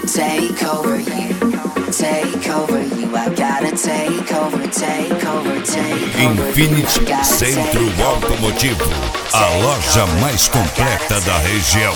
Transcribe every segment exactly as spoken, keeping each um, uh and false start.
take over you, take over you. I gotta take over, take over, take over. Infinity Centro Automotivo, a loja mais completa da região.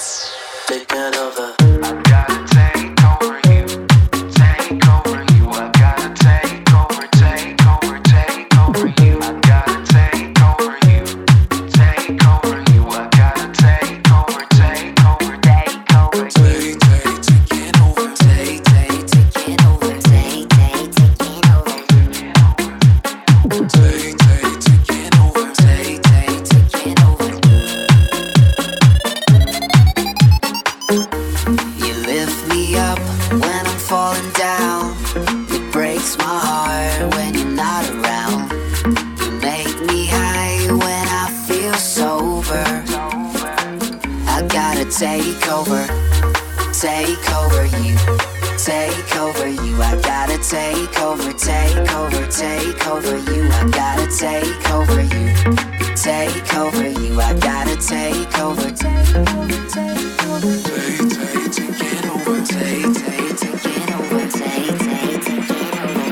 Falling down, it breaks my heart when you're not around. You make me high when I feel sober. I gotta take over, take over you, take over you. I gotta take over, take over, take over you. I gotta take over you, take over you. I gotta take over, take over, take over. Take, take, take it over, take, take, take it over, take, take, take it over.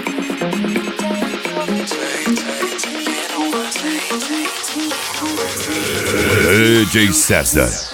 Take, take, take it over, take, take, take it over. D J César.